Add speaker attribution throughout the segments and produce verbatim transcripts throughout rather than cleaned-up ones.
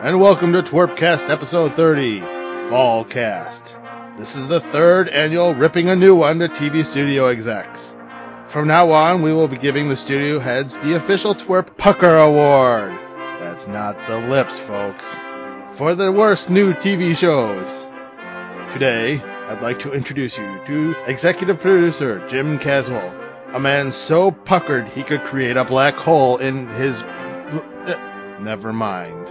Speaker 1: and welcome to Twerpcast episode thirty, Fallcast. This is the third annual Ripping a New One to T V studio execs. From now on, we will be giving the studio heads the official Twerp Pucker Award. That's not the lips, folks. For the worst new T V shows. Today, I'd like to introduce you to executive producer Jim Caswell, a man so puckered he could create a black hole in his... Never mind.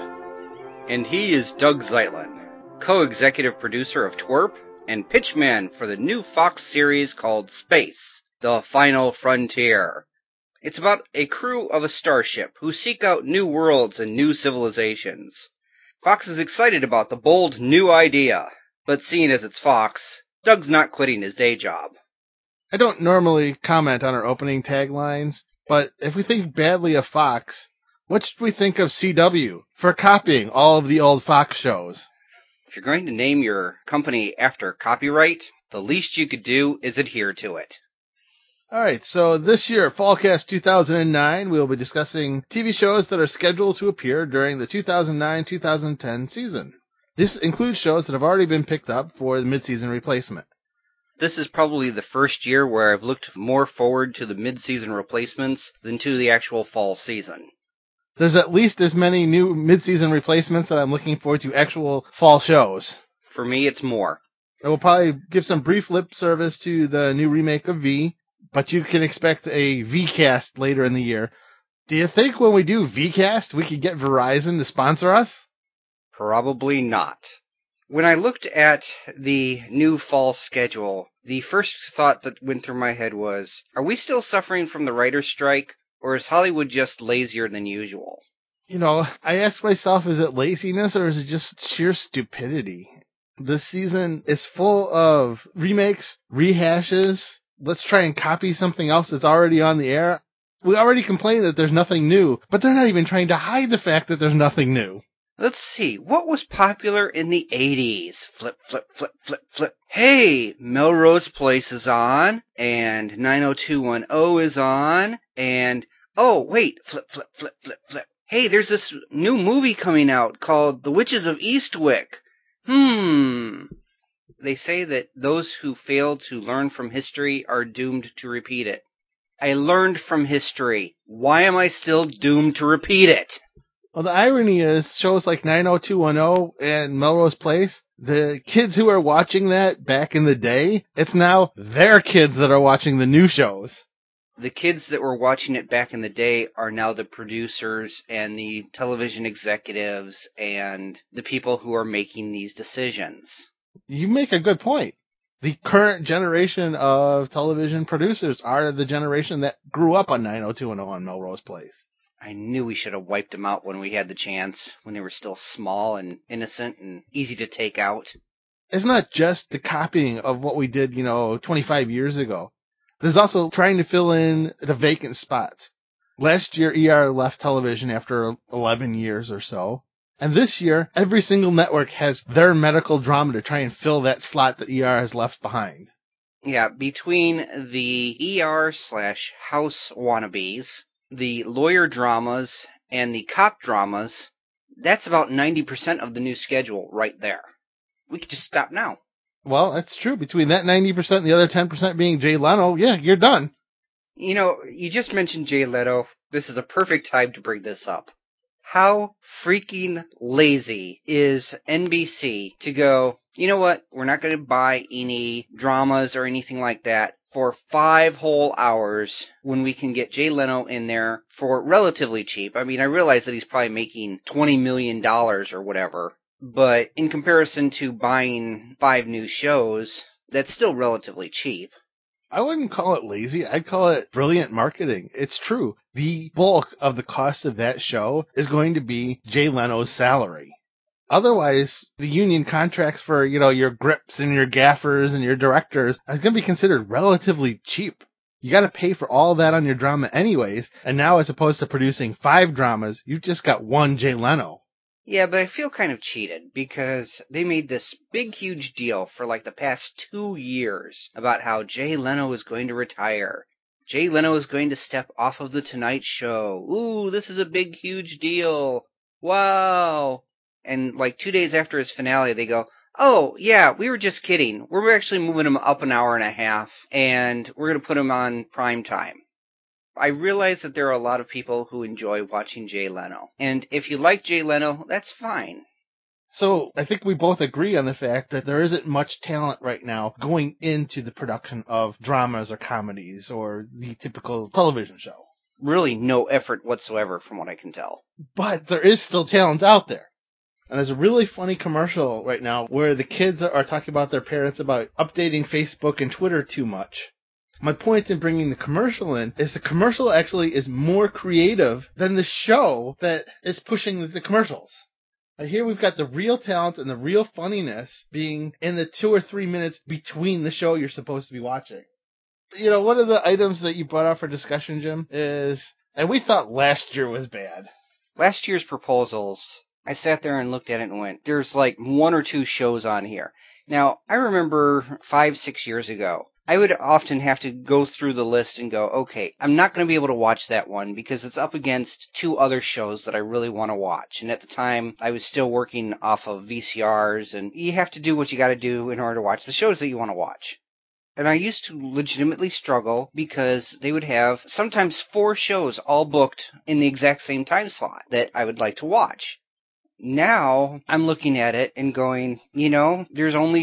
Speaker 2: And he is Doug Zeitlin, co-executive producer of Twerp and pitchman for the new Fox series called Space, The Final Frontier. It's about a crew of a starship who seek out new worlds and new civilizations. Fox is excited about the bold new idea, but seeing as it's Fox, Doug's not quitting his day job.
Speaker 1: I don't normally comment on our opening taglines, but if we think badly of Fox, what should we think of C W for copying all of the old Fox shows?
Speaker 2: If you're going to name your company after copyright, the least you could do is adhere to it.
Speaker 1: Alright, so this year, Fallcast two thousand nine, we'll be discussing T V shows that are scheduled to appear during the two thousand nine two thousand ten season. This includes shows that have already been picked up for the mid-season replacement.
Speaker 2: This is probably the first year where I've looked more forward to the mid-season replacements than to the actual fall season.
Speaker 1: There's at least as many new mid-season replacements that I'm looking forward to actual fall shows.
Speaker 2: For me, it's more.
Speaker 1: I will probably give some brief lip service to the new remake of V, but you can expect a V-cast later in the year. Do you think when we do V-cast, we could get Verizon to sponsor us?
Speaker 2: Probably not. When I looked at the new fall schedule, the first thought that went through my head was, are we still suffering from the writer's strike? Or is Hollywood just lazier than usual?
Speaker 1: You know, I ask myself, is it laziness or is it just sheer stupidity? This season is full of remakes, rehashes. Let's try and copy something else that's already on the air. We already complain that there's nothing new, but they're not even trying to hide the fact that there's nothing new.
Speaker 2: Let's see, what was popular in the eighties? Flip, flip, flip, flip, flip. Hey, Melrose Place is on, and nine oh two one oh is on, and, oh, wait, flip, flip, flip, flip, flip. Hey, there's this new movie coming out called The Witches of Eastwick. Hmm. They say that those who fail to learn from history are doomed to repeat it. I learned from history. Why am I still doomed to repeat it?
Speaker 1: Well, the irony is, shows like nine oh two one oh and Melrose Place, the kids who are watching that back in the day, it's now their kids that are watching the new shows.
Speaker 2: The kids that were watching it back in the day are now the producers and the television executives and the people who are making these decisions.
Speaker 1: You make a good point. The current generation of television producers are the generation that grew up on nine oh two one oh and Melrose Place.
Speaker 2: I knew we should have wiped them out when we had the chance, when they were still small and innocent and easy to take out.
Speaker 1: It's not just the copying of what we did, you know, twenty-five years ago. There's also trying to fill in the vacant spots. Last year, E R left television after eleven years or so. And this year, every single network has their medical drama to try and fill that slot that E R has left behind.
Speaker 2: Yeah, between the E R slash house wannabes, the lawyer dramas, and the cop dramas, that's about ninety percent of the new schedule right there. We could just stop now.
Speaker 1: Well, that's true. Between that ninety percent and the other ten percent being Jay Leno, yeah, you're done.
Speaker 2: You know, you just mentioned Jay Leno. This is a perfect time to bring this up. How freaking lazy is N B C to go, you know what, we're not going to buy any dramas or anything like that for five whole hours when we can get Jay Leno in there for relatively cheap. I mean, I realize that he's probably making twenty million dollars or whatever, but in comparison to buying five new shows, that's still relatively cheap.
Speaker 1: I wouldn't call it lazy. I'd call it brilliant marketing. It's true. The bulk of the cost of that show is going to be Jay Leno's salary. Otherwise, the union contracts for, you know, your grips and your gaffers and your directors are going to be considered relatively cheap. You got to pay for all that on your drama anyways, and now as opposed to producing five dramas, you've just got one Jay Leno.
Speaker 2: Yeah, but I feel kind of cheated because they made this big, huge deal for like the past two years about how Jay Leno is going to retire. Jay Leno is going to step off of The Tonight Show. Ooh, this is a big, huge deal. Wow. and like two days after his finale, they go, oh, yeah, we were just kidding. We're actually moving him up an hour and a half, and we're going to put him on prime time. I realize that there are a lot of people who enjoy watching Jay Leno. And if you like Jay Leno, that's fine.
Speaker 1: So I think we both agree on the fact that there isn't much talent right now going into the production of dramas or comedies or the typical television show.
Speaker 2: Really no effort whatsoever from what I can tell.
Speaker 1: But there is still talent out there. And there's a really funny commercial right now where the kids are talking about their parents about updating Facebook and Twitter too much. My point in bringing the commercial in is the commercial actually is more creative than the show that is pushing the commercials. And here we've got the real talent and the real funniness being in the two or three minutes between the show you're supposed to be watching. You know, one of the items that you brought up for discussion, Jim, is, and we thought last year was bad.
Speaker 2: Last year's proposals, I sat there and looked at it and went, there's like one or two shows on here. Now, I remember five, six years ago, I would often have to go through the list and go, okay, I'm not going to be able to watch that one because it's up against two other shows that I really want to watch. And at the time, I was still working off of V C Rs, and you have to do what you got to do in order to watch the shows that you want to watch. And I used to legitimately struggle because they would have sometimes four shows all booked in the exact same time slot that I would like to watch. Now, I'm looking at it and going, you know, there's only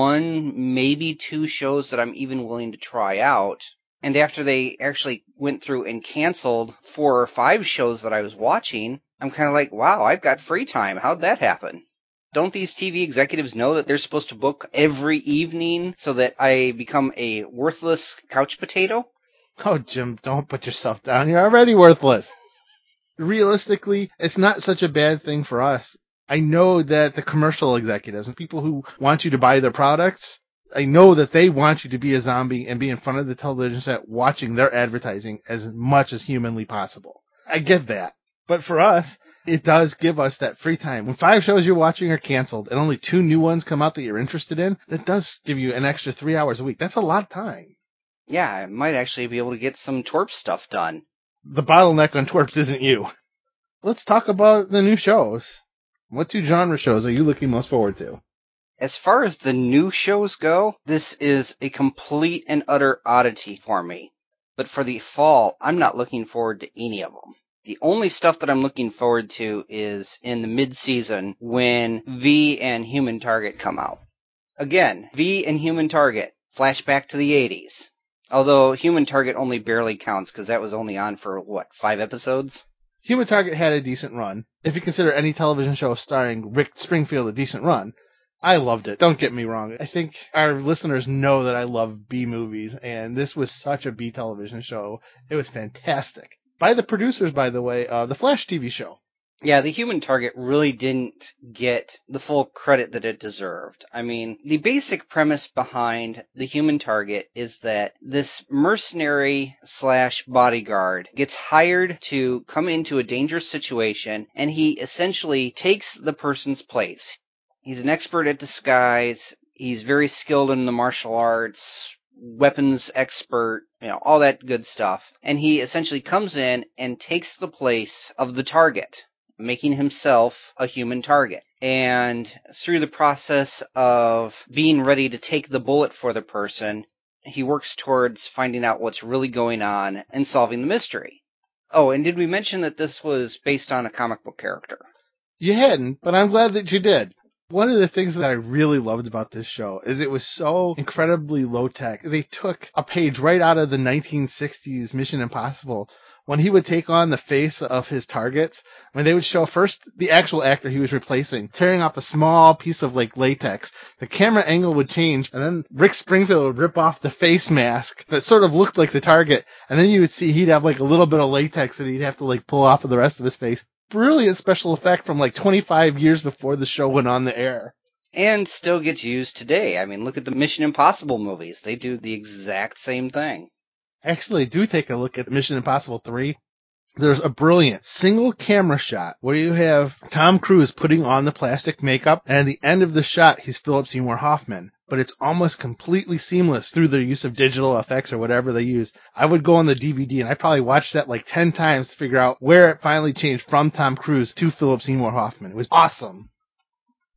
Speaker 2: one, maybe two shows that I'm even willing to try out. And after they actually went through and canceled four or five shows that I was watching, I'm kind of like, wow, I've got free time. How'd that happen? Don't these T V executives know that they're supposed to book every evening so that I become a worthless couch potato?
Speaker 1: Oh, Jim, don't put yourself down. You're already worthless. Realistically, it's not such a bad thing for us. I know that the commercial executives and people who want you to buy their products, I know that they want you to be a zombie and be in front of the television set watching their advertising as much as humanly possible. I get that. But for us, it does give us that free time. When five shows you're watching are canceled and only two new ones come out that you're interested in, that does give you an extra three hours a week. That's a lot of time.
Speaker 2: Yeah, I might actually be able to get some twerp stuff done.
Speaker 1: The bottleneck on twerps isn't you. Let's talk about the new shows. What two genre shows are you looking most forward to?
Speaker 2: As far as the new shows go, this is a complete and utter oddity for me. But for the fall, I'm not looking forward to any of them. The only stuff that I'm looking forward to is in the mid-season when V and Human Target come out. Again, V and Human Target, flashback to the eighties. Although Human Target only barely counts because that was only on for, what, five episodes?
Speaker 1: Human Target had a decent run. If you consider any television show starring Rick Springfield a decent run, I loved it. Don't get me wrong. I think our listeners know that I love B movies, and this was such a B television show. It was fantastic. By the producers, by the way, uh, the Flash T V show.
Speaker 2: Yeah, the Human Target really didn't get the full credit that it deserved. I mean, the basic premise behind the Human Target is that this mercenary slash bodyguard gets hired to come into a dangerous situation, and he essentially takes the person's place. He's an expert at disguise. He's very skilled in the martial arts, weapons expert, you know, all that good stuff. And he essentially comes in and takes the place of the target, making himself a human target. And through the process of being ready to take the bullet for the person, he works towards finding out what's really going on and solving the mystery. Oh, and did we mention that this was based on a comic book character?
Speaker 1: You hadn't, but I'm glad that you did. One of the things that I really loved about this show is it was so incredibly low-tech. They took a page right out of the nineteen sixties Mission Impossible when he would take on the face of his targets. When they would show first the actual actor he was replacing, tearing off a small piece of like latex, the camera angle would change, and then Rick Springfield would rip off the face mask that sort of looked like the target, and then you would see he'd have like a little bit of latex that he'd have to like pull off of the rest of his face. Brilliant special effect from like twenty-five years before the show went on the air.
Speaker 2: And still gets used today. I mean, look at the Mission Impossible movies. They do the exact same thing.
Speaker 1: Actually, do take a look at Mission Impossible three. There's a brilliant single camera shot where you have Tom Cruise putting on the plastic makeup, and at the end of the shot, he's Philip Seymour Hoffman. But it's almost completely seamless through the use of digital effects or whatever they use. I would go on the D V D, and I probably watched that like ten times to figure out where it finally changed from Tom Cruise to Philip Seymour Hoffman. It was awesome.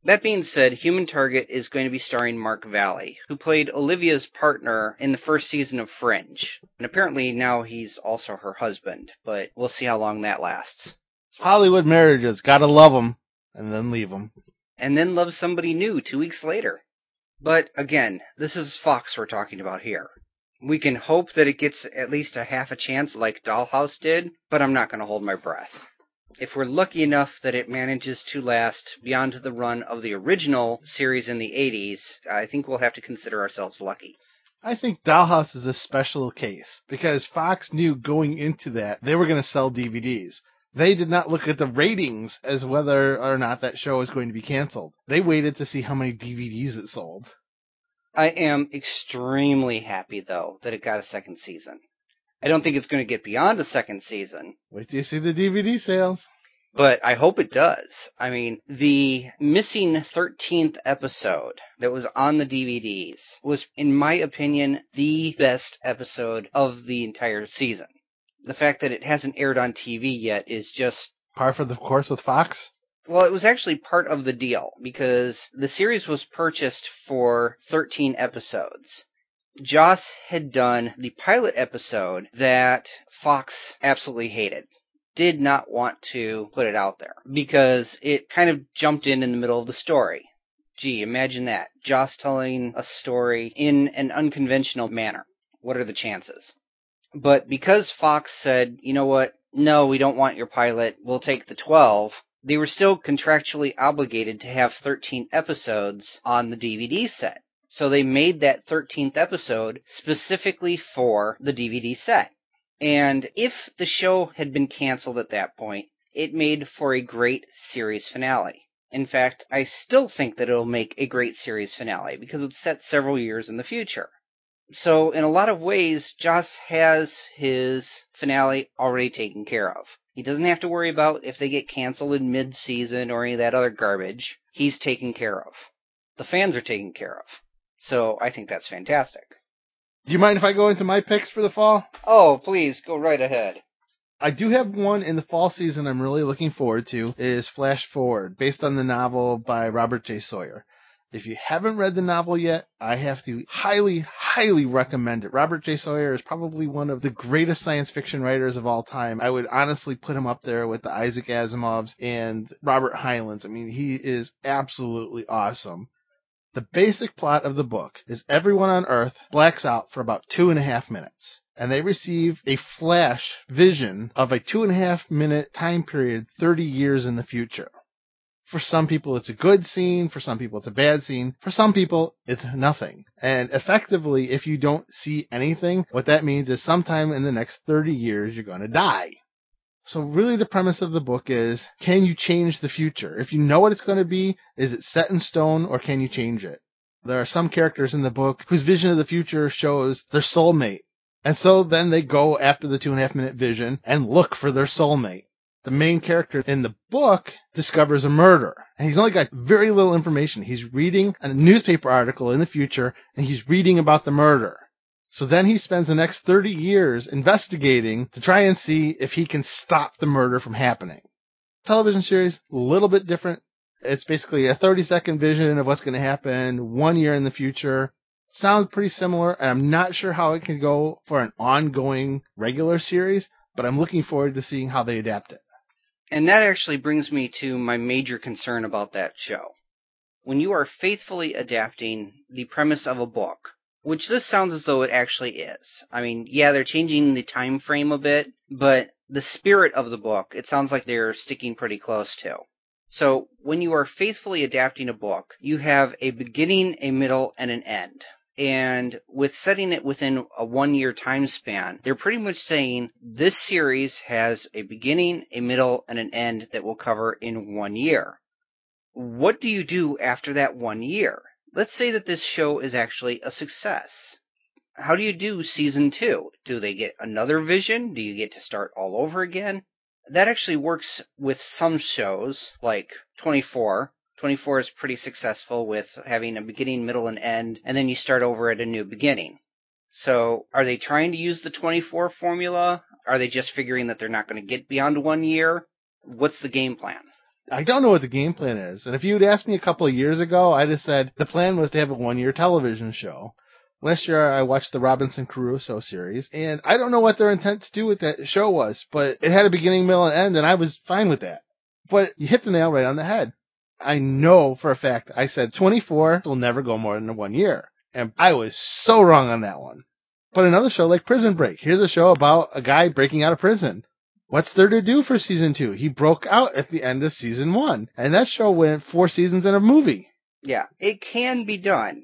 Speaker 2: That being said, Human Target is going to be starring Mark Valley, who played Olivia's partner in the first season of Fringe. And apparently now he's also her husband, but we'll see how long that lasts.
Speaker 1: Hollywood marriages, gotta love them, and then leave them.
Speaker 2: And then love somebody new two weeks later. But again, this is Fox we're talking about here. We can hope that it gets at least a half a chance like Dollhouse did, but I'm not going to hold my breath. If we're lucky enough that it manages to last beyond the run of the original series in the eighties, I think we'll have to consider ourselves lucky.
Speaker 1: I think Dollhouse is a special case, because Fox knew going into that they were going to sell D V Ds. They did not look at the ratings as whether or not that show was going to be canceled. They waited to see how many D V Ds it sold.
Speaker 2: I am extremely happy, though, that it got a second season. I don't think it's going to get beyond a second season.
Speaker 1: Wait till you see the D V D sales.
Speaker 2: But I hope it does. I mean, the missing thirteenth episode that was on the D V Ds was, in my opinion, the best episode of the entire season. The fact that it hasn't aired on T V yet is just...
Speaker 1: Par for the course with Fox?
Speaker 2: Well, it was actually part of the deal, because the series was purchased for thirteen episodes. Joss had done the pilot episode that Fox absolutely hated. Did not want to put it out there, because it kind of jumped in in the middle of the story. Gee, imagine that. Joss telling a story in an unconventional manner. What are the chances? But because Fox said, you know what, no, we don't want your pilot, we'll take the twelve, they were still contractually obligated to have thirteen episodes on the D V D set. So they made that thirteenth episode specifically for the D V D set. And if the show had been canceled at that point, it made for a great series finale. In fact, I still think that it'll make a great series finale, because it's set several years in the future. So, in a lot of ways, Joss has his finale already taken care of. He doesn't have to worry about if they get canceled in mid-season or any of that other garbage. He's taken care of. The fans are taken care of. So, I think that's fantastic.
Speaker 1: Do you mind if I go into my picks for the fall?
Speaker 2: Oh, please, go right ahead.
Speaker 1: I do have one in the fall season I'm really looking forward to, is Flash Forward, based on the novel by Robert J. Sawyer. If you haven't read the novel yet, I have to highly, highly recommend it. Robert J. Sawyer is probably one of the greatest science fiction writers of all time. I would honestly put him up there with the Isaac Asimovs and Robert Heinleins. I mean, he is absolutely awesome. The basic plot of the book is everyone on Earth blacks out for about two and a half minutes, and they receive a flash vision of a two and a half minute time period thirty years in the future. For some people, it's a good scene. For some people, it's a bad scene. For some people, it's nothing. And effectively, if you don't see anything, what that means is sometime in the next thirty years, you're going to die. So really the premise of the book is, can you change the future? If you know what it's going to be, is it set in stone, or can you change it? There are some characters in the book whose vision of the future shows their soulmate. And so then they go after the two and a half minute vision and look for their soulmate. The main character in the book discovers a murder, and he's only got very little information. He's reading a newspaper article in the future, and he's reading about the murder. So then he spends the next thirty years investigating to try and see if he can stop the murder from happening. Television series, a little bit different. It's basically a thirty second vision of what's going to happen one year in the future. Sounds pretty similar, and I'm not sure how it can go for an ongoing regular series, but I'm looking forward to seeing how they adapt it.
Speaker 2: And that actually brings me to my major concern about that show. When you are faithfully adapting the premise of a book, which this sounds as though it actually is. I mean, yeah, they're changing the time frame a bit, but the spirit of the book, it sounds like they're sticking pretty close to. So, when you are faithfully adapting a book, you have a beginning, a middle, and an end. And with setting it within a one-year time span, they're pretty much saying this series has a beginning, a middle, and an end that we'll cover in one year. What do you do after that one year? Let's say that this show is actually a success. How do you do season two? Do they get another vision? Do you get to start all over again? That actually works with some shows, like twenty-four. twenty-four is pretty successful with having a beginning, middle, and end, and then you start over at a new beginning. So, are they trying to use the twenty-four formula? Are they just figuring that they're not going to get beyond one year? What's the game plan?
Speaker 1: I don't know what the game plan is. And if you had asked me a couple of years ago, I'd have said the plan was to have a one-year television show. Last year, I watched the Robinson Crusoe series, and I don't know what their intent to do with that show was, but it had a beginning, middle, and end, and I was fine with that. But you hit the nail right on the head. I know for a fact, I said twenty-four will never go more than one year. And I was so wrong on that one. But another show like Prison Break. Here's a show about a guy breaking out of prison. What's there to do for season two? He broke out at the end of season one. And that show went four seasons in a movie.
Speaker 2: Yeah, it can be done.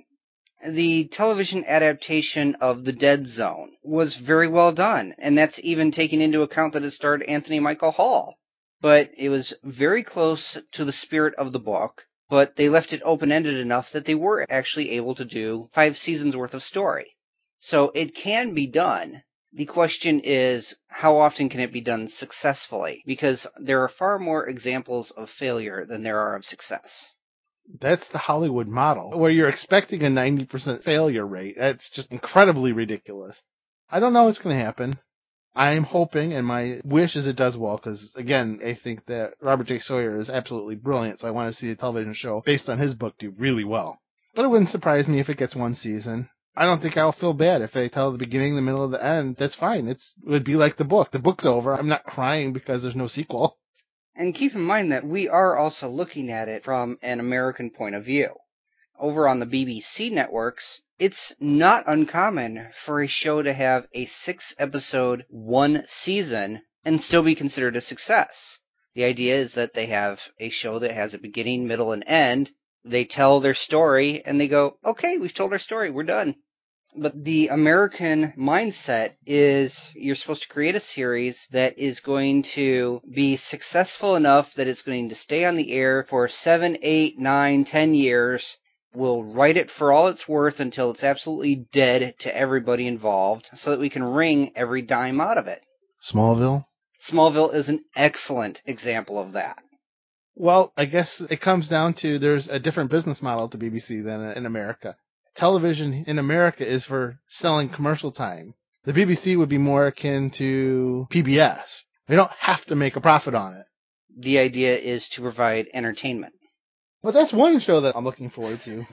Speaker 2: The television adaptation of The Dead Zone was very well done. And that's even taking into account that it starred Anthony Michael Hall. But it was very close to the spirit of the book, but they left it open-ended enough that they were actually able to do five seasons worth of story. So it can be done. The question is, how often can it be done successfully? Because there are far more examples of failure than there are of success.
Speaker 1: That's the Hollywood model, where you're expecting a ninety percent failure rate. That's just incredibly ridiculous. I don't know what's going to happen. I'm hoping, and my wish is it does well, because, again, I think that Robert J. Sawyer is absolutely brilliant, so I want to see a television show based on his book do really well. But it wouldn't surprise me if it gets one season. I don't think I'll feel bad if they tell the beginning, the middle, and the end. That's fine. It's, it would be like the book. The book's over. I'm not crying because there's no sequel.
Speaker 2: And keep in mind that we are also looking at it from an American point of view. Over on the B B C networks, it's not uncommon for a show to have a six-episode, one season, and still be considered a success. The idea is that they have a show that has a beginning, middle, and end. They tell their story, and they go, okay, we've told our story, we're done. But the American mindset is you're supposed to create a series that is going to be successful enough that it's going to stay on the air for seven, eight, nine, ten years. We'll write it for all it's worth until it's absolutely dead to everybody involved so that we can wring every dime out of it.
Speaker 1: Smallville?
Speaker 2: Smallville is an excellent example of that.
Speaker 1: Well, I guess it comes down to there's a different business model to B B C than in America. Television in America is for selling commercial time. The B B C would be more akin to P B S. They don't have to make a profit on it.
Speaker 2: The idea is to provide entertainment.
Speaker 1: Well, that's one show that I'm looking forward to.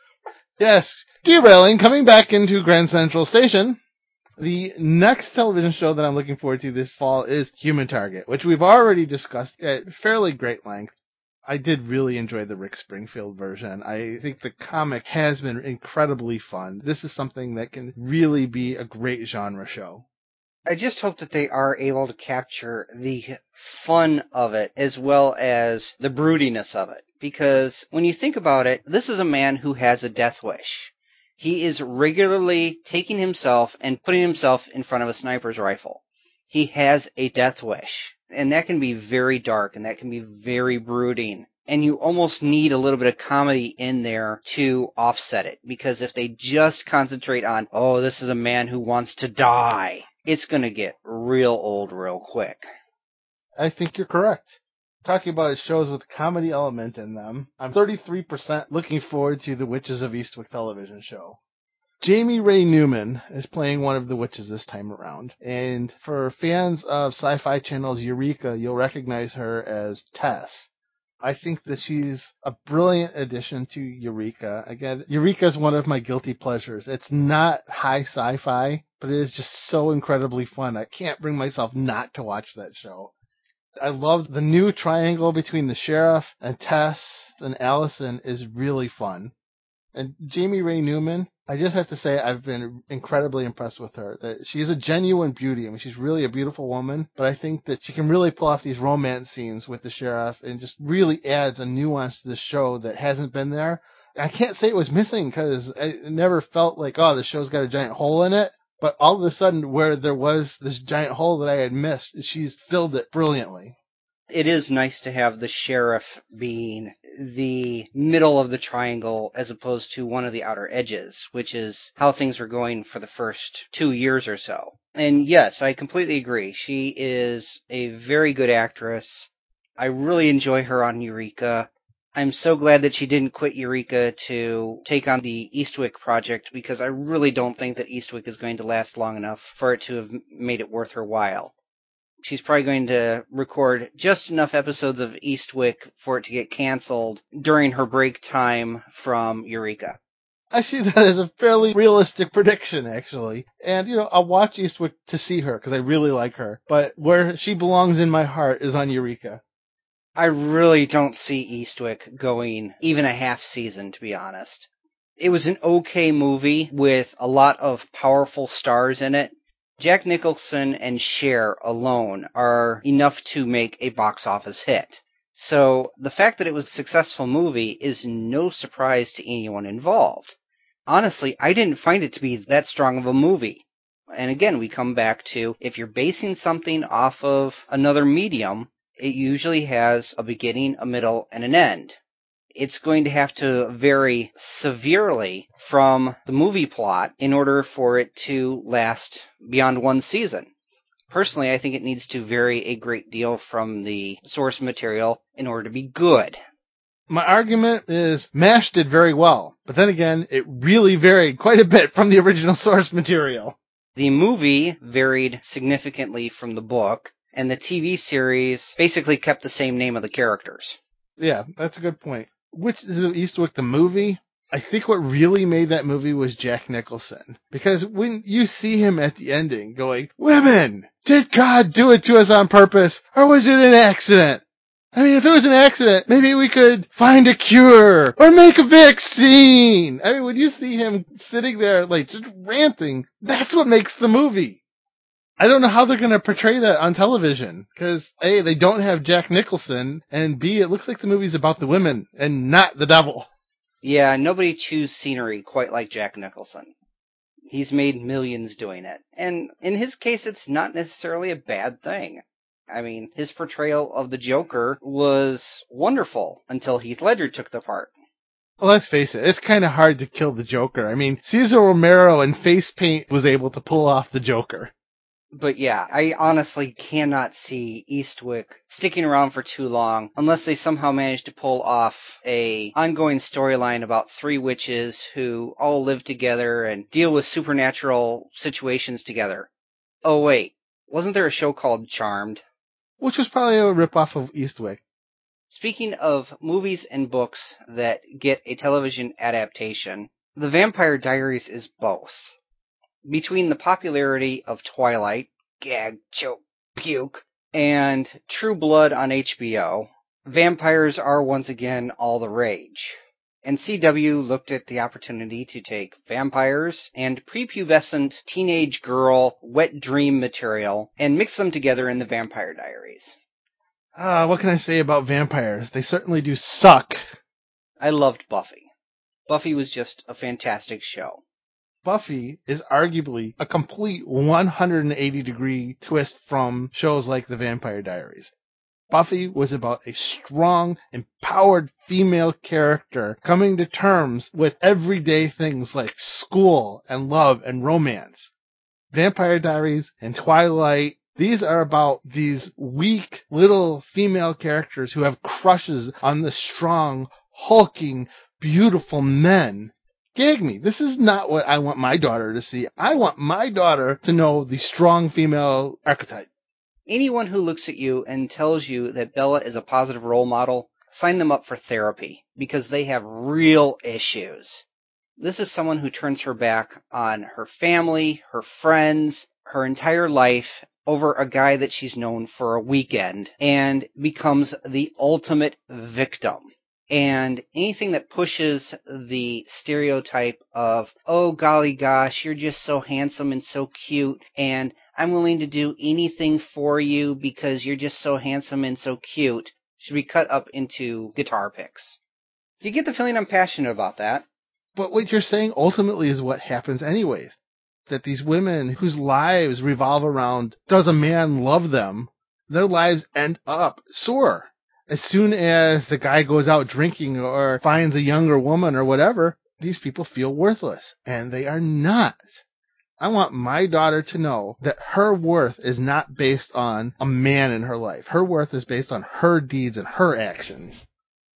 Speaker 1: Yes, derailing, coming back into Grand Central Station. The next television show that I'm looking forward to this fall is Human Target, which we've already discussed at fairly great length. I did really enjoy the Rick Springfield version. I think the comic has been incredibly fun. This is something that can really be a great genre show.
Speaker 2: I just hope that they are able to capture the fun of it as well as the broodiness of it. Because when you think about it, this is a man who has a death wish. He is regularly taking himself and putting himself in front of a sniper's rifle. He has a death wish. And that can be very dark, and that can be very brooding. And you almost need a little bit of comedy in there to offset it. Because if they just concentrate on, oh, this is a man who wants to die, it's going to get real old real quick.
Speaker 1: I think you're correct. Talking about shows with comedy element in them, I'm thirty-three percent looking forward to the Witches of Eastwick television show. Jamie Ray Newman is playing one of the witches this time around. And for fans of Sci-Fi Channel's Eureka, you'll recognize her as Tess. I think that she's a brilliant addition to Eureka. Again, Eureka is one of my guilty pleasures. It's not high sci-fi, but it is just so incredibly fun. I can't bring myself not to watch that show. I love the new triangle between the sheriff and Tess and Allison is really fun. And Jamie Ray Newman, I just have to say I've been incredibly impressed with her. That she's a genuine beauty. I mean, she's really a beautiful woman, but I think that she can really pull off these romance scenes with the sheriff and just really adds a nuance to the show that hasn't been there. I can't say it was missing because it never felt like, oh, the show's got a giant hole in it. But all of a sudden, where there was this giant hole that I had missed, she's filled it brilliantly.
Speaker 2: It is nice to have the sheriff being the middle of the triangle as opposed to one of the outer edges, which is how things were going for the first two years or so. And yes, I completely agree. She is a very good actress. I really enjoy her on Eureka. I'm so glad that she didn't quit Eureka to take on the Eastwick project, because I really don't think that Eastwick is going to last long enough for it to have made it worth her while. she's probably going to record just enough episodes of Eastwick for it to get canceled during her break time from Eureka.
Speaker 1: I see that as a fairly realistic prediction, actually. And, you know, I'll watch Eastwick to see her, because I really like her. But where she belongs in my heart is on Eureka.
Speaker 2: I really don't see Eastwick going even a half season, to be honest. It was an okay movie with a lot of powerful stars in it. Jack Nicholson and Cher alone are enough to make a box office hit. So the fact that it was a successful movie is no surprise to anyone involved. Honestly, I didn't find it to be that strong of a movie. And again, we come back to, if you're basing something off of another medium, it usually has a beginning, a middle, and an end. It's going to have to vary severely from the movie plot in order for it to last beyond one season. Personally, I think it needs to vary a great deal from the source material in order to be good.
Speaker 1: My argument is MASH did very well, but then again, it really varied quite a bit from the original source material.
Speaker 2: The movie varied significantly from the book, and the T V series basically kept the same name of the characters.
Speaker 1: Yeah, that's a good point. Which is Eastwick, the movie? I think what really made that movie was Jack Nicholson. Because when you see him at the ending going, "Women, did God do it to us on purpose, or was it an accident? I mean, if it was an accident, maybe we could find a cure, or make a vaccine." I mean, when you see him sitting there, like, just ranting, that's what makes the movie. I don't know how they're going to portray that on television, because A, they don't have Jack Nicholson, and B, it looks like the movie's about the women, and not the devil.
Speaker 2: Yeah, nobody chews scenery quite like Jack Nicholson. He's made millions doing it. And in his case, it's not necessarily a bad thing. I mean, his portrayal of the Joker was wonderful until Heath Ledger took the part.
Speaker 1: Well, let's face it, it's kind of hard to kill the Joker. I mean, Cesar Romero in face paint was able to pull off the Joker.
Speaker 2: But yeah, I honestly cannot see Eastwick sticking around for too long unless they somehow manage to pull off a ongoing storyline about three witches who all live together and deal with supernatural situations together. Oh wait, wasn't there a show called Charmed?
Speaker 1: Which was probably a ripoff of Eastwick.
Speaker 2: Speaking of movies and books that get a television adaptation, The Vampire Diaries is both. Between the popularity of Twilight, gag, choke, puke, and True Blood on H B O, vampires are once again all the rage. And C W looked at the opportunity to take vampires and prepubescent teenage girl wet dream material and mix them together in The Vampire Diaries.
Speaker 1: Ah, uh, what can I say about vampires? They certainly do suck.
Speaker 2: I loved Buffy. Buffy was just a fantastic show.
Speaker 1: Buffy is arguably a complete one hundred eighty degree twist from shows like The Vampire Diaries. Buffy was about a strong, empowered female character coming to terms with everyday things like school and love and romance. Vampire Diaries and Twilight, these are about these weak little female characters who have crushes on the strong, hulking, beautiful men. Gag me. This is not what I want my daughter to see. I want my daughter to know the strong female archetype.
Speaker 2: Anyone who looks at you and tells you that Bella is a positive role model, sign them up for therapy, because they have real issues. This is someone who turns her back on her family, her friends, her entire life over a guy that she's known for a weekend, and becomes the ultimate victim. And anything that pushes the stereotype of, oh golly gosh, you're just so handsome and so cute, and I'm willing to do anything for you because you're just so handsome and so cute, should be cut up into guitar picks. Do you get the feeling I'm passionate about that?
Speaker 1: But what you're saying ultimately is what happens anyways. That these women whose lives revolve around, does a man love them, their lives end up sore. As soon as the guy goes out drinking or finds a younger woman or whatever, these people feel worthless. And they are not. I want my daughter to know that her worth is not based on a man in her life. Her worth is based on her deeds and her actions.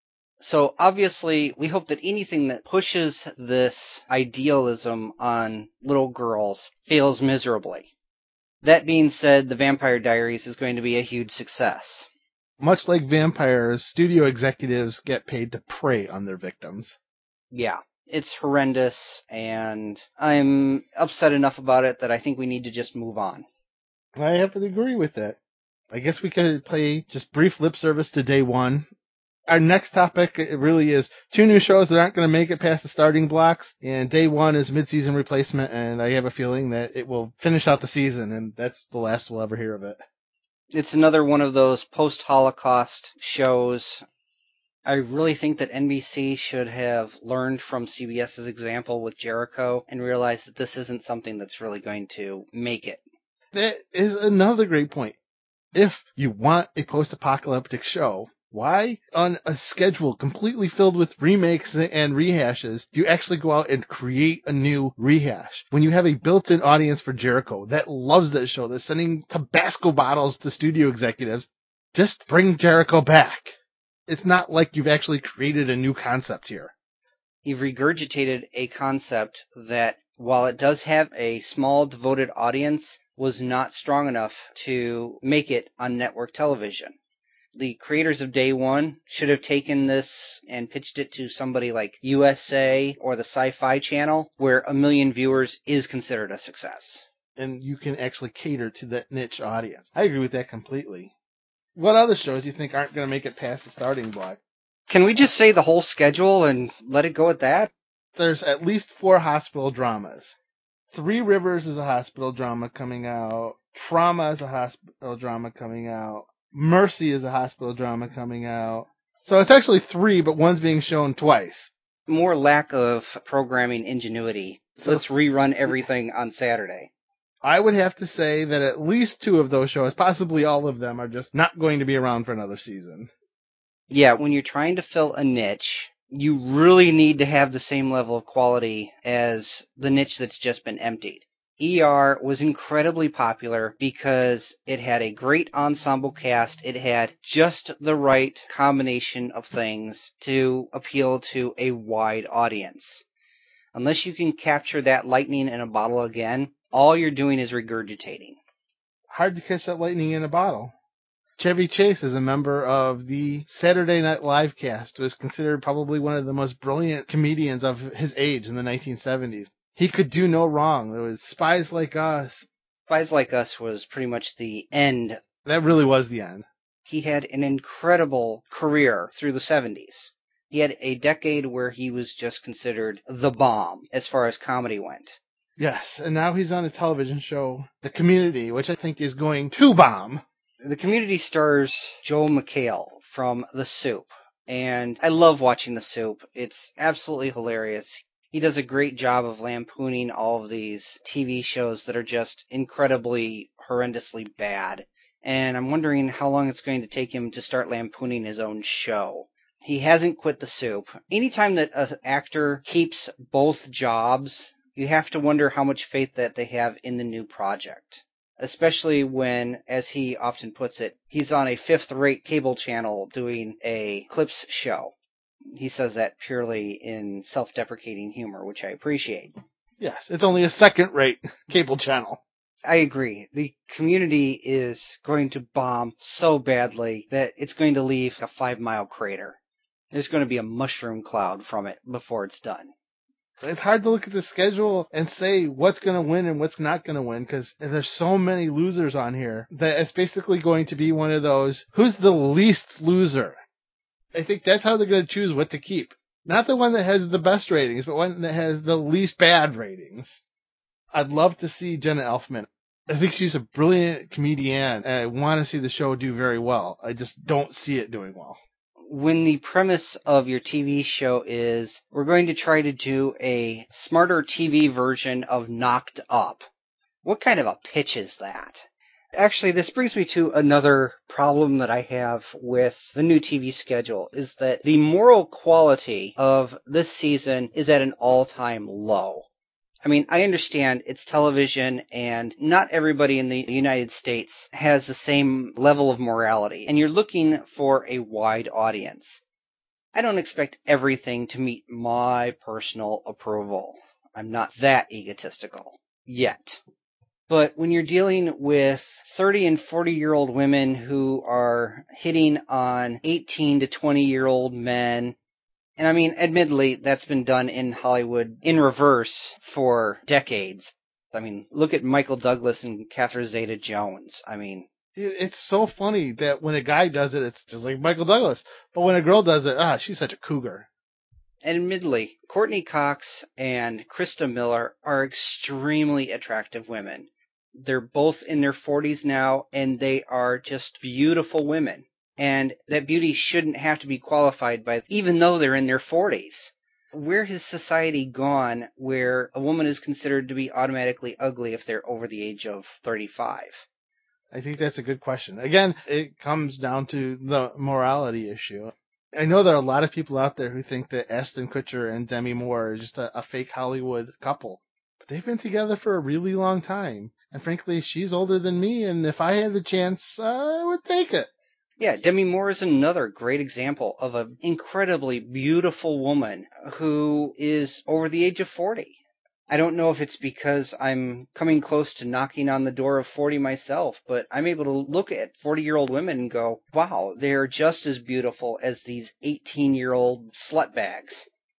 Speaker 2: So obviously, we hope that anything that pushes this idealism on little girls fails miserably. That being said, The Vampire Diaries is going to be a huge success.
Speaker 1: Much like vampires, studio executives get paid to prey on their victims.
Speaker 2: Yeah, it's horrendous, and I'm upset enough about it that I think we need to just move on.
Speaker 1: I have to agree with that. I guess we could play just brief lip service to day one. Our next topic it really is two new shows that aren't going to make it past the starting blocks, and day one is mid-season replacement, and I have a feeling that it will finish out the season, and that's the last we'll ever hear of it.
Speaker 2: It's another one of those post-Holocaust shows. I really think that N B C should have learned from CBS's example with Jericho and realized that this isn't something that's really going to make it.
Speaker 1: That is another great point. If you want a post-apocalyptic show, why, on a schedule completely filled with remakes and rehashes, do you actually go out and create a new rehash? When you have a built-in audience for Jericho that loves that show, that's sending Tabasco bottles to studio executives, just bring Jericho back. It's not like you've actually created a new concept here.
Speaker 2: You've regurgitated a concept that, while it does have a small, devoted audience, was not strong enough to make it on network television. The creators of Day One should have taken this and pitched it to somebody like U S A or the Sci-Fi Channel, where a million viewers is considered a success.
Speaker 1: And you can actually cater to that niche audience. I agree with that completely. What other shows do you think aren't going to make it past the starting block?
Speaker 2: Can we just say the whole schedule and let it go at that?
Speaker 1: There's at least four hospital dramas. Three Rivers is a hospital drama coming out. Trauma is a hospital drama coming out. Mercy is a hospital drama coming out. So it's actually three, but one's being shown twice.
Speaker 2: More lack of programming ingenuity. So let's rerun everything on Saturday.
Speaker 1: I would have to say that at least two of those shows, possibly all of them, are just not going to be around for another season.
Speaker 2: Yeah, when you're trying to fill a niche, you really need to have the same level of quality as the niche that's just been emptied. E R was incredibly popular because it had a great ensemble cast. It had just the right combination of things to appeal to a wide audience. Unless you can capture that lightning in a bottle again, all you're doing is regurgitating.
Speaker 1: Hard to catch that lightning in a bottle. Chevy Chase, as a member of the Saturday Night Live cast, was considered probably one of the most brilliant comedians of his age in the nineteen seventies. He could do no wrong. There was Spies Like Us.
Speaker 2: Spies Like Us was pretty much the end.
Speaker 1: That really was the end.
Speaker 2: He had an incredible career through the seventies. He had a decade where he was just considered the bomb as far as comedy went.
Speaker 1: Yes, and now he's on a television show, The Community, which I think is going to bomb.
Speaker 2: The Community stars Joel McHale from The Soup, and I love watching The Soup. It's absolutely hilarious. He does a great job of lampooning all of these T V shows that are just incredibly, horrendously bad. And I'm wondering how long it's going to take him to start lampooning his own show. He hasn't quit The Soup. Anytime that an actor keeps both jobs, you have to wonder how much faith that they have in the new project. Especially when, as he often puts it, he's on a fifth-rate cable channel doing a clips show. He says that purely in self-deprecating humor, which I appreciate.
Speaker 1: Yes, it's only a second-rate cable channel.
Speaker 2: I agree. The Community is going to bomb so badly that it's going to leave a five-mile crater. There's going to be a mushroom cloud from it before it's done.
Speaker 1: It's hard to look at the schedule and say what's going to win and what's not going to win because there's so many losers on here that it's basically going to be one of those, who's the least loser? I think that's how they're going to choose what to keep. Not the one that has the best ratings, but one that has the least bad ratings. I'd love to see Jenna Elfman. I think she's a brilliant comedian, and I want to see the show do very well. I just don't see it doing well.
Speaker 2: When the premise of your T V show is, we're going to try to do a smarter T V version of Knocked Up, what kind of a pitch is that? Actually, this brings me to another problem that I have with the new T V schedule, is that the moral quality of this season is at an all-time low. I mean, I understand it's television, and not everybody in the United States has the same level of morality, and you're looking for a wide audience. I don't expect everything to meet my personal approval. I'm not that egotistical. Yet. But when you're dealing with thirty and forty-year-old women who are hitting on eighteen to twenty-year-old men, and I mean, admittedly, that's been done in Hollywood in reverse for decades. I mean, look at Michael Douglas and Catherine Zeta-Jones. I mean...
Speaker 1: It's so funny that when a guy does it, it's just like Michael Douglas. But when a girl does it, ah, she's such a cougar.
Speaker 2: And admittedly, Courtney Cox and Krista Miller are extremely attractive women. They're both in their forties now, and they are just beautiful women. And that beauty shouldn't have to be qualified by, even though they're in their forties. Where has society gone where a woman is considered to be automatically ugly if they're over the age of thirty-five?
Speaker 1: I think that's a good question. Again, it comes down to the morality issue. I know there are a lot of people out there who think that Ashton Kutcher and Demi Moore are just a, a fake Hollywood couple. But they've been together for a really long time. And frankly, she's older than me, and if I had the chance, I would take it.
Speaker 2: Yeah, Demi Moore is another great example of an incredibly beautiful woman who is over the age of forty. I don't know if it's because I'm coming close to knocking on the door of forty myself, but I'm able to look at forty-year-old women and go, wow, they're just as beautiful as these eighteen-year-old slutbags.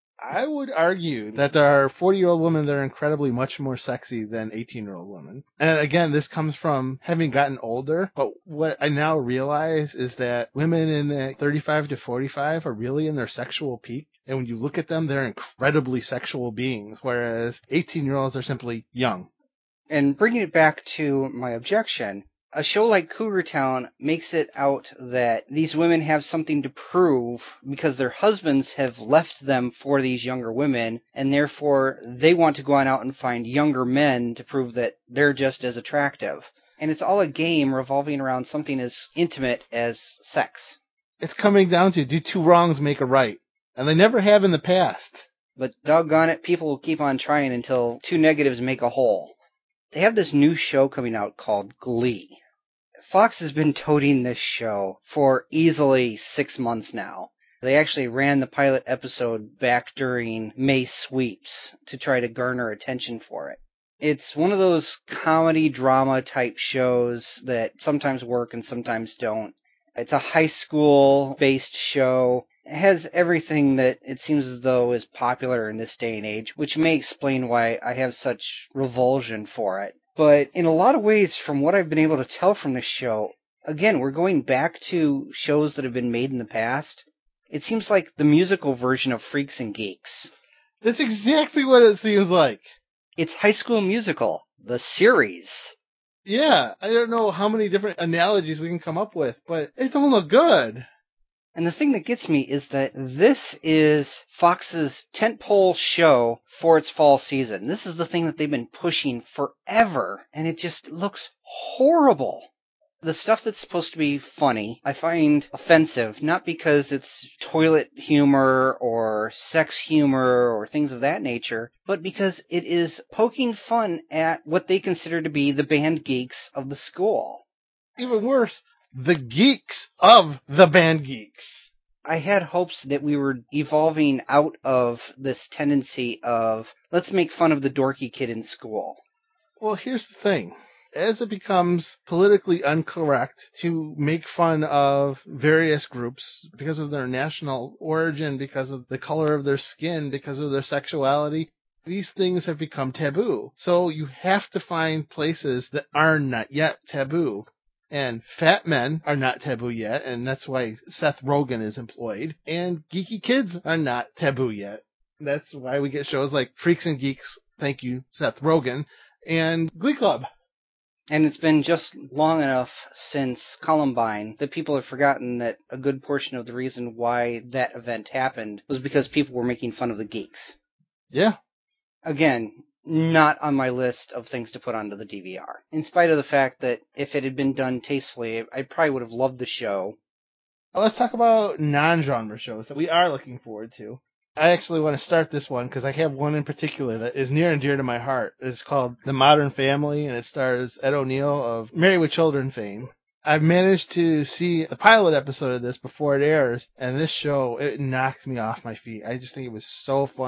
Speaker 1: I would argue that there are forty-year-old women that are incredibly much more sexy than eighteen-year-old women. And again, this comes from having gotten older, but what I now realize is that women in the thirty-five to forty-five are really in their sexual peak. And when you look at them, they're incredibly sexual beings, whereas eighteen-year-olds are simply young.
Speaker 2: And bringing it back to my objection, a show like Cougar Town makes it out that these women have something to prove because their husbands have left them for these younger women, and therefore they want to go on out and find younger men to prove that they're just as attractive. And it's all a game revolving around something as intimate as sex.
Speaker 1: It's coming down to, do two wrongs make a right? And they never have in the past.
Speaker 2: But doggone it, people will keep on trying until two negatives make a whole. They have this new show coming out called Glee. Fox has been toting this show for easily six months now. They actually ran the pilot episode back during May sweeps to try to garner attention for it. It's one of those comedy drama type shows that sometimes work and sometimes don't. It's a high school based show. It has everything that it seems as though is popular in this day and age, which may explain why I have such revulsion for it. But in a lot of ways, from what I've been able to tell from this show, again, we're going back to shows that have been made in the past. It seems like the musical version of Freaks and Geeks.
Speaker 1: That's exactly what it seems like.
Speaker 2: It's High School Musical, the series.
Speaker 1: Yeah, I don't know how many different analogies we can come up with, but it don't look good.
Speaker 2: And the thing that gets me is that this is Fox's tentpole show for its fall season. This is the thing that they've been pushing forever, and it just looks horrible. The stuff that's supposed to be funny, I find offensive, not because it's toilet humor or sex humor or things of that nature, but because it is poking fun at what they consider to be the band geeks of the school.
Speaker 1: Even worse, the geeks of the band geeks.
Speaker 2: I had hopes that we were evolving out of this tendency of, let's make fun of the dorky kid in school.
Speaker 1: Well, here's the thing. As it becomes politically incorrect to make fun of various groups because of their national origin, because of the color of their skin, because of their sexuality, these things have become taboo. So you have to find places that are not yet taboo. And fat men are not taboo yet, and that's why Seth Rogen is employed. And geeky kids are not taboo yet. That's why we get shows like Freaks and Geeks, thank you, Seth Rogen, and Glee Club.
Speaker 2: And it's been just long enough since Columbine that people have forgotten that a good portion of the reason why that event happened was because people were making fun of the geeks.
Speaker 1: Yeah.
Speaker 2: Again, not on my list of things to put onto the D V R. In spite of the fact that if it had been done tastefully, I probably would have loved the show.
Speaker 1: Well, let's talk about non-genre shows that we are looking forward to. I actually want to start this one because I have one in particular that is near and dear to my heart. It's called The Modern Family, and it stars Ed O'Neill of Married with Children fame. I've managed to see the pilot episode of this before it airs, and this show, it knocked me off my feet. I just think it was so funny.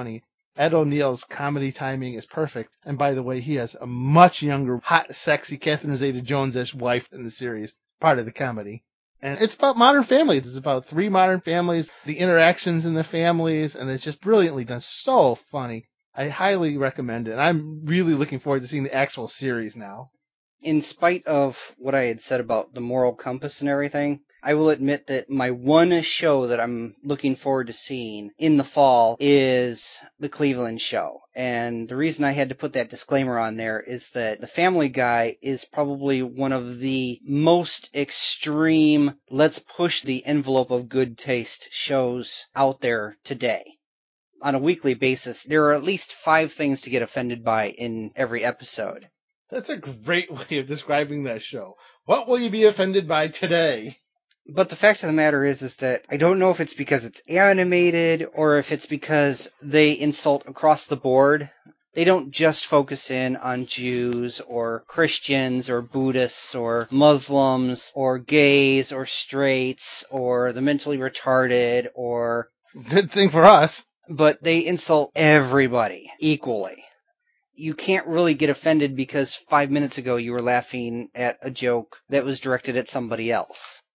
Speaker 1: Ed O'Neill's comedy timing is perfect. And by the way, he has a much younger, hot, sexy Catherine Zeta-Jones-ish wife in the series, part of the comedy. And it's about modern families. It's about three modern families, the interactions in the families, and it's just brilliantly done. So funny. I highly recommend it. I'm really looking forward to seeing the actual series now.
Speaker 2: In spite of what I had said about the moral compass and everything, I will admit that my one show that I'm looking forward to seeing in the fall is The Cleveland Show. And the reason I had to put that disclaimer on there is that The Family Guy is probably one of the most extreme, let's push the envelope of good taste shows out there today. On a weekly basis, there are at least five things to get offended by in every episode.
Speaker 1: That's a great way of describing that show. What will you be offended by today?
Speaker 2: But the fact of the matter is, is that I don't know if it's because it's animated or if it's because they insult across the board. They don't just focus in on Jews or Christians or Buddhists or Muslims or gays or straights or the mentally retarded or...
Speaker 1: Good thing for us.
Speaker 2: But they insult everybody equally. You can't really get offended because five minutes ago you were laughing at a joke that was directed at somebody else.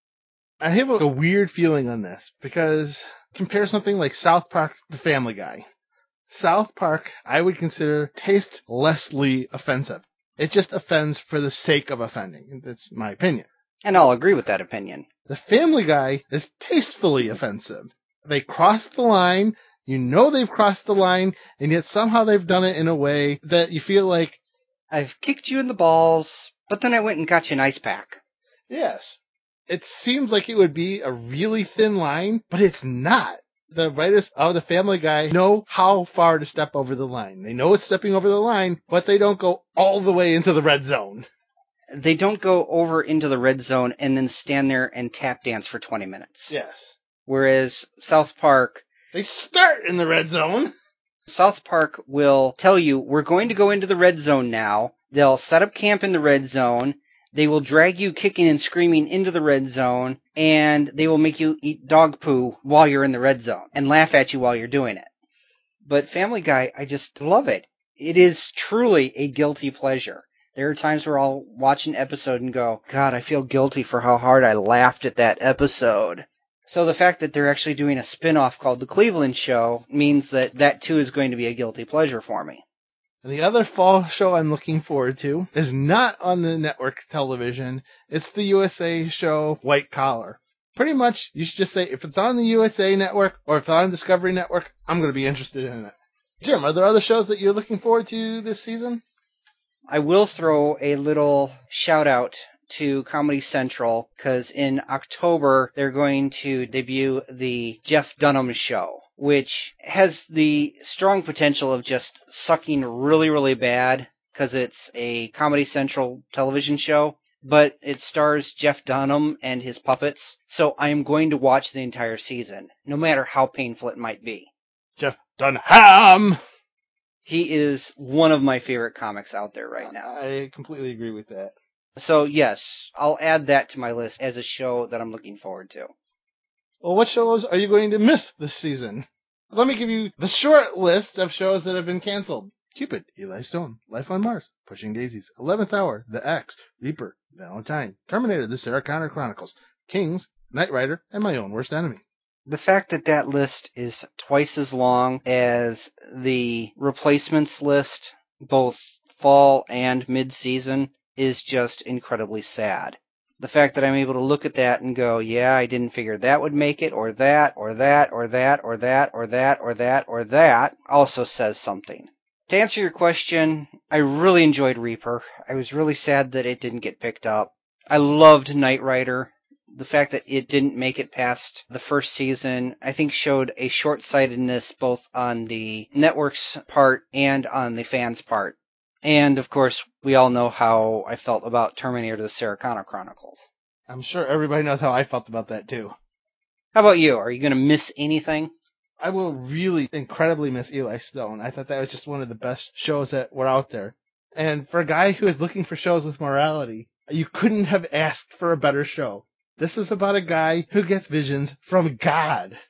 Speaker 1: I have a weird feeling on this because compare something like South Park to Family Guy. South Park, I would consider tastelessly offensive. It just offends for the sake of offending. That's my opinion.
Speaker 2: And I'll agree with that opinion.
Speaker 1: The Family Guy is tastefully offensive. They cross the line. You know they've crossed the line, and yet somehow they've done it in a way that you feel like...
Speaker 2: I've kicked you in the balls, but then I went and got you an ice pack.
Speaker 1: Yes. It seems like it would be a really thin line, but it's not. The writers of The Family Guy know how far to step over the line. They know it's stepping over the line, but they don't go all the way into the red zone.
Speaker 2: They don't go over into the red zone and then stand there and tap dance for twenty minutes.
Speaker 1: Yes.
Speaker 2: Whereas South Park...
Speaker 1: They start in the red zone.
Speaker 2: South Park will tell you, we're going to go into the red zone now. They'll set up camp in the red zone. They will drag you kicking and screaming into the red zone, and they will make you eat dog poo while you're in the red zone and laugh at you while you're doing it. But Family Guy, I just love it. It is truly a guilty pleasure. There are times where I'll watch an episode and go, God, I feel guilty for how hard I laughed at that episode. So the fact that they're actually doing a spin-off called The Cleveland Show means that that too is going to be a guilty pleasure for me.
Speaker 1: And the other fall show I'm looking forward to is not on the network television. It's the U S A show White Collar. Pretty much, you should just say, if it's on the U S A network or if it's on Discovery Network, I'm going to be interested in it. Jim, are there other shows that you're looking forward to this season?
Speaker 2: I will throw a little shout-out to Comedy Central, because in October they're going to debut the Jeff Dunham Show, which has the strong potential of just sucking really, really bad, because it's a Comedy Central television show, but it stars Jeff Dunham and his puppets, so I am going to watch the entire season, no matter how painful it might be.
Speaker 1: Jeff Dunham!
Speaker 2: He is one of my favorite comics out there right now.
Speaker 1: I completely agree with that.
Speaker 2: So, yes, I'll add that to my list as a show that I'm looking forward to.
Speaker 1: Well, what shows are you going to miss this season? Let me give you the short list of shows that have been canceled. Cupid, Eli Stone, Life on Mars, Pushing Daisies, eleventh Hour, The X, Reaper, Valentine, Terminator, The Sarah Connor Chronicles, Kings, Knight Rider, and My Own Worst Enemy.
Speaker 2: The fact that that list is twice as long as the replacements list, both fall and mid-season, is just incredibly sad. The fact that I'm able to look at that and go, yeah, I didn't figure that would make it, or that, or that, or that, or that, or that, or that, or that, also says something. To answer your question, I really enjoyed Reaper. I was really sad that it didn't get picked up. I loved Knight Rider. The fact that it didn't make it past the first season, I think showed a short-sightedness both on the network's part and on the fans' part. And, of course, we all know how I felt about Terminator, The Sarah Connor Chronicles.
Speaker 1: I'm sure everybody knows how I felt about that, too.
Speaker 2: How about you? Are you going to miss anything?
Speaker 1: I will really incredibly miss Eli Stone. I thought that was just one of the best shows that were out there. And for a guy who is looking for shows with morality, you couldn't have asked for a better show. This is about a guy who gets visions from God.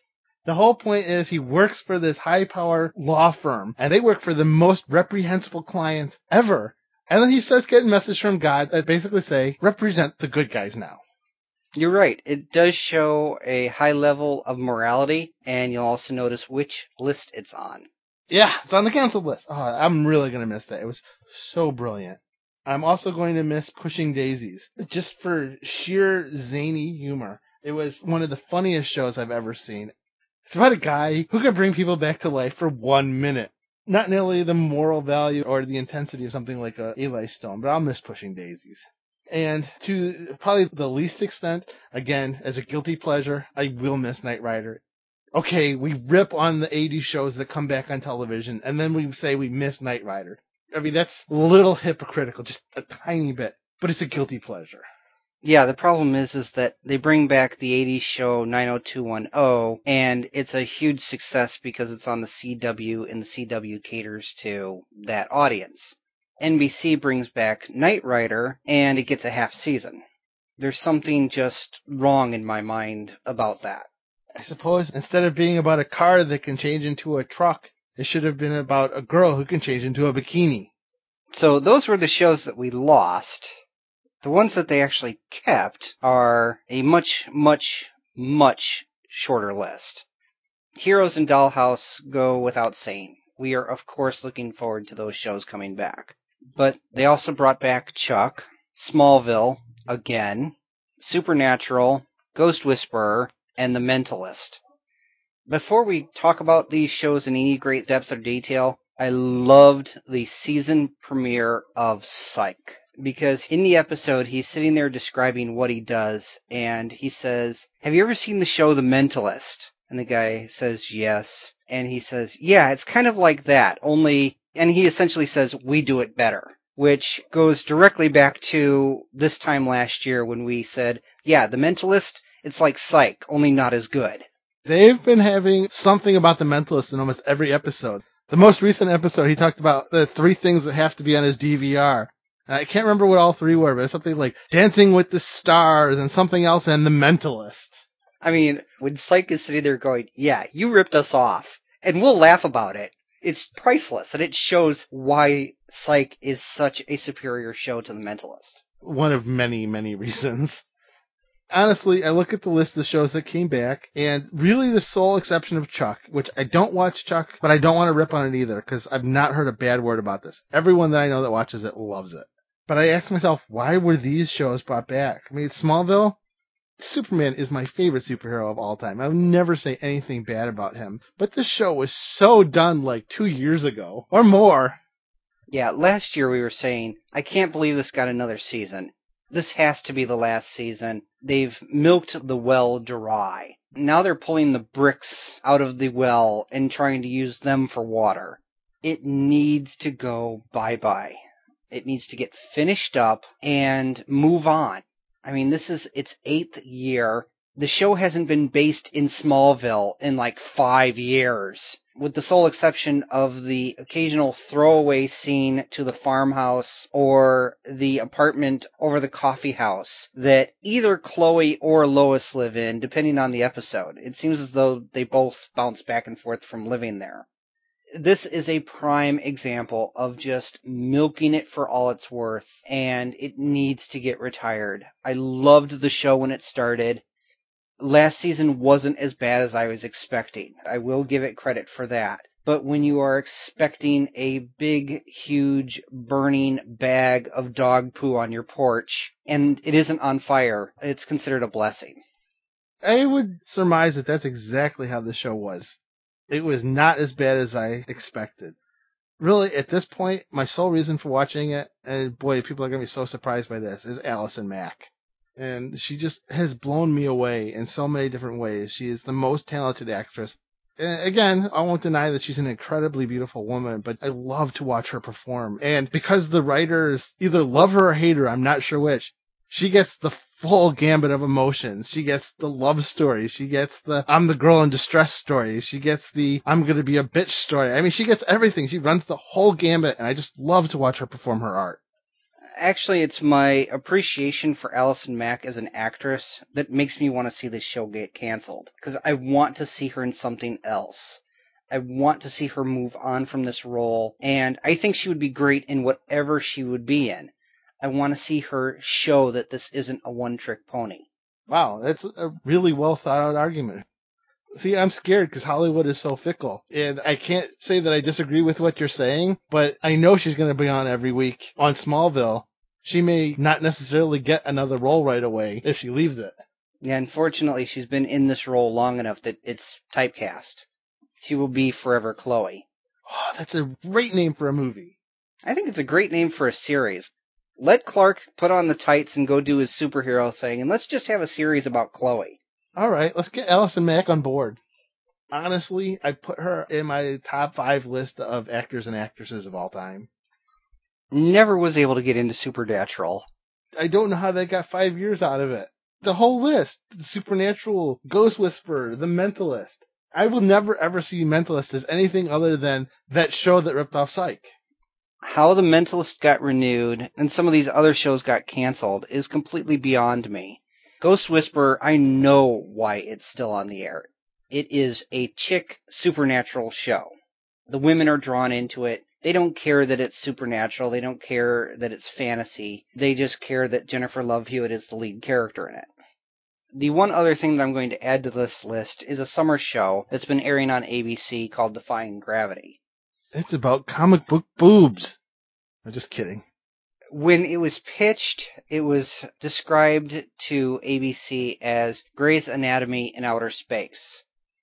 Speaker 1: The whole point is he works for this high-power law firm, and they work for the most reprehensible clients ever. And then he starts getting messages from God that basically say, represent the good guys now.
Speaker 2: You're right. It does show a high level of morality, and you'll also notice which list it's on.
Speaker 1: Yeah, it's on the canceled list. Oh, I'm really going to miss that. It was so brilliant. I'm also going to miss Pushing Daisies, just for sheer zany humor. It was one of the funniest shows I've ever seen. It's about a guy who can bring people back to life for one minute. Not nearly the moral value or the intensity of something like a Eli Stone, but I'll miss Pushing Daisies. And to probably the least extent, again, as a guilty pleasure, I will miss Knight Rider. Okay, we rip on the eighties shows that come back on television, and then we say we miss Knight Rider. I mean, that's a little hypocritical, just a tiny bit, but it's a guilty pleasure.
Speaker 2: Yeah, the problem is is that they bring back the eighties show nine oh two one oh, and it's a huge success because it's on the C W, and the C W caters to that audience. N B C brings back Knight Rider, and it gets a half season. There's something just wrong in my mind about that.
Speaker 1: I suppose instead of being about a car that can change into a truck, it should have been about a girl who can change into a bikini.
Speaker 2: So those were the shows that we lost. The ones that they actually kept are a much, much, much shorter list. Heroes and Dollhouse go without saying. We are, of course, looking forward to those shows coming back. But they also brought back Chuck, Smallville, again, Supernatural, Ghost Whisperer, and The Mentalist. Before we talk about these shows in any great depth or detail, I loved the season premiere of Psych. Because in the episode, he's sitting there describing what he does, and he says, have you ever seen the show The Mentalist? And the guy says, yes. And he says, yeah, it's kind of like that, only, and he essentially says, we do it better. Which goes directly back to this time last year when we said, yeah, The Mentalist, it's like Psych, only not as good.
Speaker 1: They've been having something about The Mentalist in almost every episode. The most recent episode, he talked about the three things that have to be on his D V R. I can't remember what all three were, but it's something like Dancing with the Stars and something else and The Mentalist.
Speaker 2: I mean, when Psych is sitting there going, yeah, you ripped us off, and we'll laugh about it, it's priceless, and it shows why Psych is such a superior show to The Mentalist.
Speaker 1: One of many, many reasons. Honestly, I look at the list of shows that came back, and really the sole exception of Chuck, which I don't watch Chuck, but I don't want to rip on it either, because I've not heard a bad word about this. Everyone that I know that watches it loves it. But I asked myself, why were these shows brought back? I mean, Smallville, Superman is my favorite superhero of all time. I would never say anything bad about him. But this show was so done like two years ago, or more.
Speaker 2: Yeah, last year we were saying, I can't believe this got another season. This has to be the last season. They've milked the well dry. Now they're pulling the bricks out of the well and trying to use them for water. It needs to go bye-bye. It needs to get finished up and move on. I mean, this is its eighth year. The show hasn't been based in Smallville in like five years, with the sole exception of the occasional throwaway scene to the farmhouse or the apartment over the coffee house that either Chloe or Lois live in, depending on the episode. It seems as though they both bounce back and forth from living there. This is a prime example of just milking it for all it's worth, and it needs to get retired. I loved the show when it started. Last season wasn't as bad as I was expecting. I will give it credit for that. But when you are expecting a big, huge, burning bag of dog poo on your porch, and it isn't on fire, it's considered a blessing.
Speaker 1: I would surmise that that's exactly how the show was. It was not as bad as I expected. Really, at this point, my sole reason for watching it, and boy, people are going to be so surprised by this, is Allison Mack. And she just has blown me away in so many different ways. She is the most talented actress. And again, I won't deny that she's an incredibly beautiful woman, but I love to watch her perform. And because the writers either love her or hate her, I'm not sure which, she gets the full gambit of emotions. She gets the love story. She gets the I'm the girl in distress story. She gets the I'm going to be a bitch story. I mean, she gets everything. She runs the whole gambit, and I just love to watch her perform her art.
Speaker 2: Actually, it's my appreciation for Allison Mack as an actress that makes me want to see this show get canceled. Because I want to see her in something else. I want to see her move on from this role, and I think she would be great in whatever she would be in. I want to see her show that this isn't a one-trick pony.
Speaker 1: Wow, that's a really well thought out argument. See, I'm scared because Hollywood is so fickle, and I can't say that I disagree with what you're saying, but I know she's going to be on every week on Smallville. She may not necessarily get another role right away if she leaves it.
Speaker 2: Yeah, unfortunately, she's been in this role long enough that it's typecast. She will be forever Chloe.
Speaker 1: Oh, that's a great name for a movie.
Speaker 2: I think it's a great name for a series. Let Clark put on the tights and go do his superhero thing, and let's just have a series about Chloe.
Speaker 1: All right, let's get Allison Mack on board. Honestly, I put her in my top five list of actors and actresses of all time.
Speaker 2: Never was able to get into Supernatural.
Speaker 1: I don't know how they got five years out of it. The whole list, the Supernatural, Ghost Whisperer, The Mentalist. I will never ever see Mentalist as anything other than that show that ripped off Psych.
Speaker 2: How The Mentalist got renewed and some of these other shows got canceled is completely beyond me. Ghost Whisperer, I know why it's still on the air. It is a chick supernatural show. The women are drawn into it. They don't care that it's supernatural. They don't care that it's fantasy. They just care that Jennifer Love Hewitt is the lead character in it. The one other thing that I'm going to add to this list is a summer show that's been airing on A B C called Defying Gravity.
Speaker 1: It's about comic book boobs. I'm just kidding.
Speaker 2: When it was pitched, it was described to A B C as Grey's Anatomy in outer space.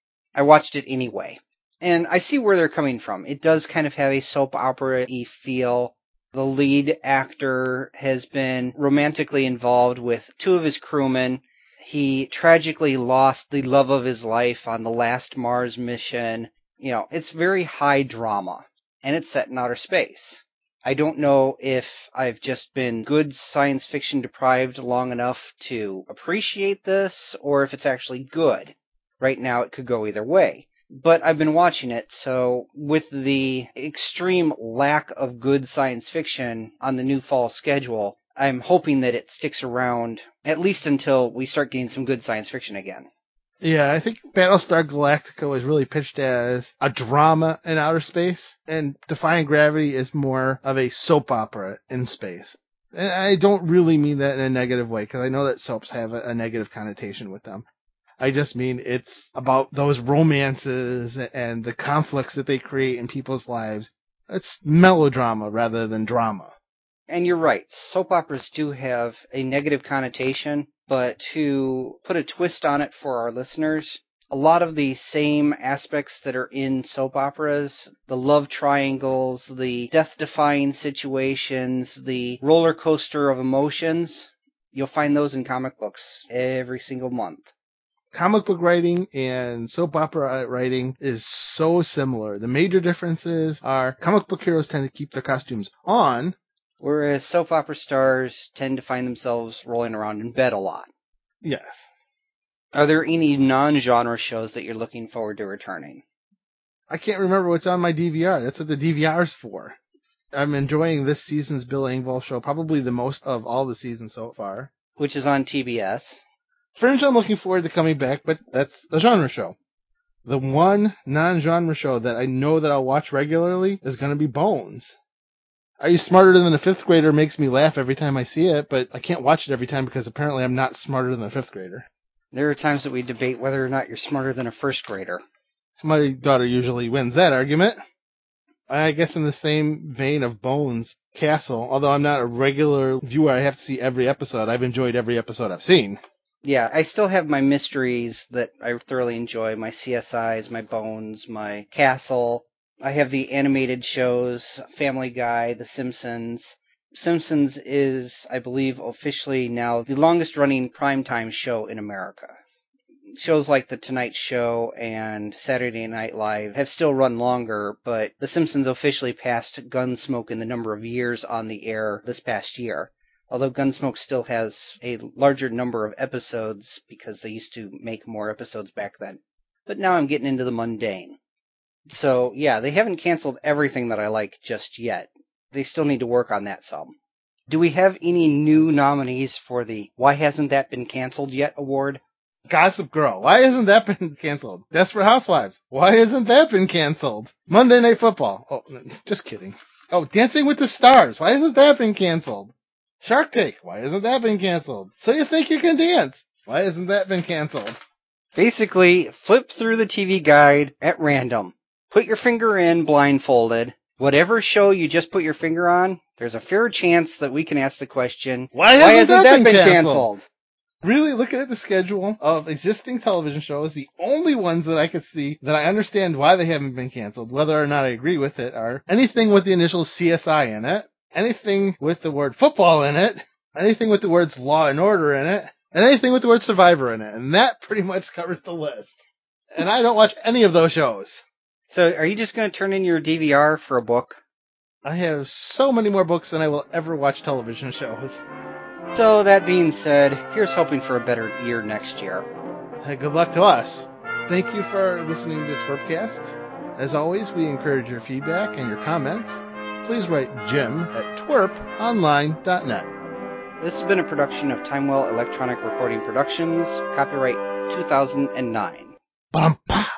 Speaker 2: I watched it anyway. And I see where they're coming from. It does kind of have a soap opera-y feel. The lead actor has been romantically involved with two of his crewmen. He tragically lost the love of his life on the last Mars mission. You know, it's very high drama, and it's set in outer space. I don't know if I've just been good science fiction deprived long enough to appreciate this, or if it's actually good. Right now, it could go either way. But I've been watching it, so with the extreme lack of good science fiction on the new fall schedule, I'm hoping that it sticks around at least until we start getting some good science fiction again.
Speaker 1: Yeah, I think Battlestar Galactica was really pitched as a drama in outer space, and Defying Gravity is more of a soap opera in space. And I don't really mean that in a negative way, because I know that soaps have a, a negative connotation with them. I just mean it's about those romances and the conflicts that they create in people's lives. It's melodrama rather than drama.
Speaker 2: And you're right, soap operas do have a negative connotation, but to put a twist on it for our listeners, a lot of the same aspects that are in soap operas, the love triangles, the death-defying situations, the roller coaster of emotions, you'll find those in comic books every single month.
Speaker 1: Comic book writing and soap opera writing is so similar. The major differences are comic book heroes tend to keep their costumes on,
Speaker 2: whereas soap opera stars tend to find themselves rolling around in bed a lot.
Speaker 1: Yes.
Speaker 2: Are there any non-genre shows that you're looking forward to returning?
Speaker 1: I can't remember what's on my D V R. That's what the D V R's for. I'm enjoying this season's Bill Engvall show, probably the most of all the seasons so far.
Speaker 2: Which is on T B S.
Speaker 1: Fringe I'm looking forward to coming back, but that's a genre show. The one non-genre show that I know that I'll watch regularly is going to be Bones. Are You Smarter Than a Fifth Grader makes me laugh every time I see it, but I can't watch it every time because apparently I'm not smarter than a fifth grader.
Speaker 2: There are times that we debate whether or not you're smarter than a first grader.
Speaker 1: My daughter usually wins that argument. I guess in the same vein of Bones, Castle, although I'm not a regular viewer, I have to see every episode. I've enjoyed every episode I've seen.
Speaker 2: Yeah, I still have my mysteries that I thoroughly enjoy, my C S Is, my Bones, my Castle. I have the animated shows, Family Guy, The Simpsons. Simpsons is, I believe, officially now the longest-running primetime show in America. Shows like The Tonight Show and Saturday Night Live have still run longer, but The Simpsons officially passed Gunsmoke in the number of years on the air this past year. Although Gunsmoke still has a larger number of episodes because they used to make more episodes back then. But now I'm getting into the mundane. So, yeah, they haven't canceled everything that I like just yet. They still need to work on that some. Do we have any new nominees for the Why Hasn't That Been Canceled Yet award?
Speaker 1: Gossip Girl. Why hasn't that been canceled? Desperate Housewives. Why hasn't that been canceled? Monday Night Football. Oh, just kidding. Oh, Dancing with the Stars. Why hasn't that been canceled? Shark Tank. Why hasn't that been canceled? So You Think You Can Dance. Why hasn't that been canceled?
Speaker 2: Basically, flip through the T V guide at random. Put your finger in blindfolded. Whatever show you just put your finger on, there's a fair chance that we can ask the question,
Speaker 1: Why hasn't,
Speaker 2: why hasn't
Speaker 1: that,
Speaker 2: that
Speaker 1: been,
Speaker 2: been
Speaker 1: canceled?
Speaker 2: canceled?
Speaker 1: Really, looking at the schedule of existing television shows, the only ones that I could see that I understand why they haven't been canceled, whether or not I agree with it, are anything with the initials C S I in it, anything with the word football in it, anything with the words Law and Order in it, and anything with the word Survivor in it. And that pretty much covers the list. And I don't watch any of those shows.
Speaker 2: So are you just going to turn in your D V R for a book?
Speaker 1: I have so many more books than I will ever watch television shows.
Speaker 2: So that being said, here's hoping for a better year next year.
Speaker 1: Hey, good luck to us. Thank you for listening to Twerpcast. As always, we encourage your feedback and your comments. Please write Jim at twerp online dot net.
Speaker 2: This has been a production of Timewell Electronic Recording Productions, copyright two thousand nine.
Speaker 1: Bum, bah.